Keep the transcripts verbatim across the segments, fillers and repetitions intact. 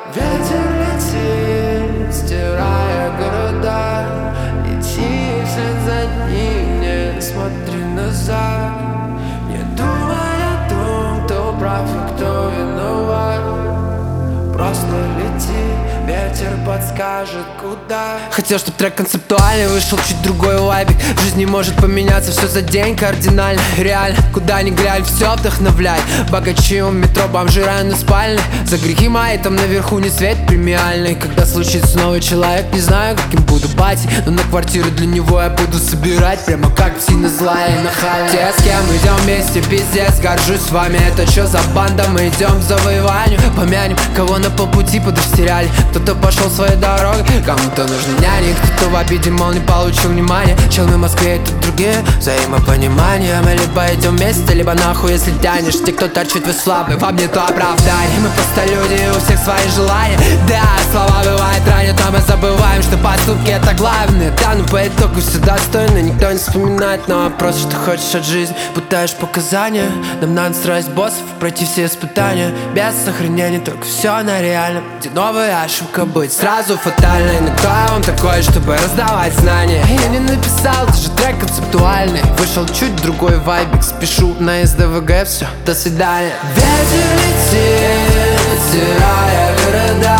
Ветер летит, стирая города. Лети вслед за ним, не смотри назад. Не думай о том, кто прав и кто виноват. Просто лети, ветер подскажет куда. Хотел, чтоб трек концептуальный, вышел чуть другой вайбик. В жизни может поменяться все за день кардинально. Реально, куда ни глянь, все вдохновляет. Богачи у метро, бомжи районы спальни. За грехи мои там наверху не свет премиальный. Когда случится новый человек, не знаю, каким буду батей, но на квартиру для него я буду собирать. Прямо как псина злая и нахальная. Те, с кем идем вместе, пиздец, горжусь с вами. Это что за банда, мы идем к завоеванию. Помянем, кого на полпути подрастеряли. Кто-то пошел своей дорогой, кому-то нужны няни. Кто-то в обиде, мол, не получил внимания. Челны в Москве и тут другие, взаимопонимание. Мы либо идем вместе, либо нахуй, если тянешь. Те, кто торчит, вы слабы, вам нету оправданий. Мы просто люди, у всех свои желания. Да, слова бывают ранят, но мы забываем, что поступки это главное. Да, ну по итогу все достойно, никто не вспоминает на вопрос, что хочешь от жизни. Пытаешь показания, нам надо строить боссов, пройти все испытания. Без сохранения, только все на реальном. Где новая ошибка быть сразу фатальной. Но кто я вам такой, чтобы раздавать знания? Я не написал, даже трек концептуальный. Вышел чуть другой вайбик, спешу на СДВГ, все, до свидания. Ветер летит, стирая города.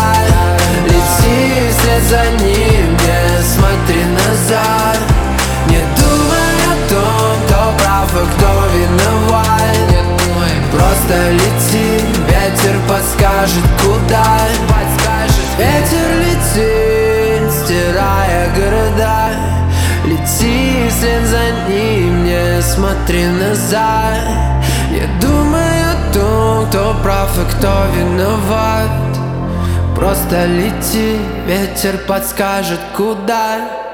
Лети вслед за ним, не смотри назад. Не думай о том, кто прав и кто виноват. Просто лети, ветер подскажет куда. Ветер летит, стирая города. Лети вслед за ним, не смотри назад. Не думай о том, кто прав и кто виноват. Просто лети, ветер подскажет куда.